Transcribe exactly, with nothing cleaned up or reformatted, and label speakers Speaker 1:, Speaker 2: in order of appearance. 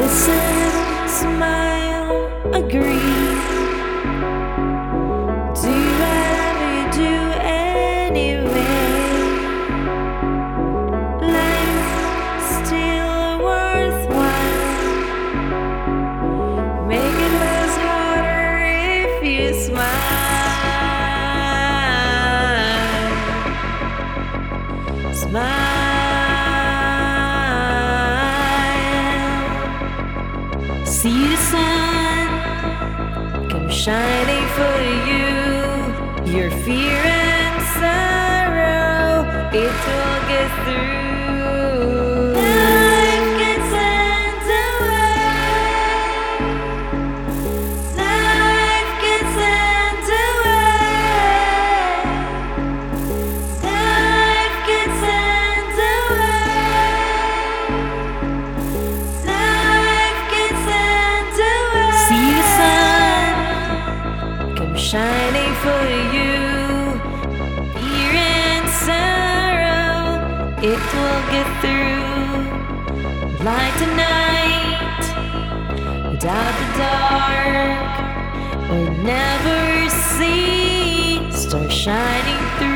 Speaker 1: Listen, smile, agree. Do whatever you do anyway. Life's still worthwhile. Make it less harder if you smile. Smile. See the sun come shining for you. Your fear and sorrow, it will get through. Life gets underway. Life gets underway. Life gets underway. Life gets underway. See the sun come shining for you. Fear and sorrow, it will get through. Light tonight, without the dark, will never see. Stars shining through.